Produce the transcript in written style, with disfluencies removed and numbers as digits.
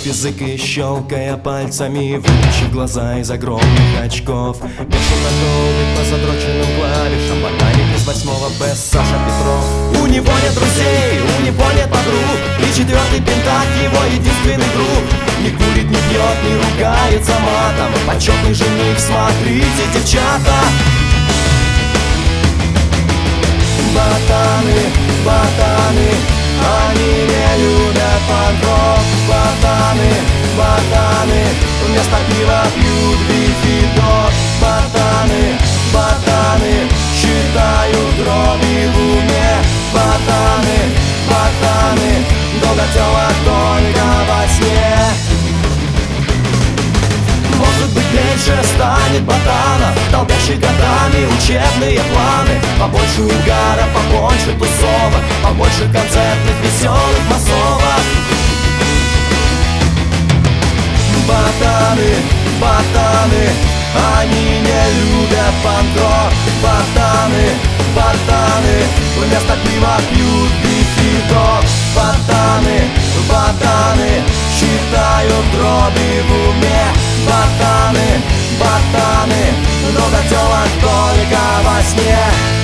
язык и щелкая пальцами, выпучив глаза из огромных очков. Бешено долбит по задроченным клавишам ботаник из 8-го Б Саша Петров. У него нет друзей, у него нет подруг, и четвертый пентак его единственный друг. Не курит, не пьет, не ругается матом, почетный жених, смотрите, девчата. Ботаны, ботаны, они не любят панк-рок. Ботаны, ботаны, вместо пива пьют бифидок. Ботаны, ботаны, считают дроби в уме. Ботаны, ботаны, долго телок только во сне. Может быть, меньше станет ботанов, долбящих годами учебные планы. Побольше угара, побольше тусовок, побольше концертных веселых массовок. Ботаны, ботаны, они не любят панк-рок. Ботаны, ботаны, вместо пива пьют бифидок. Ботаны, ботаны, считают дроби в уме. Ботаны, ботаны, много телок только во сне.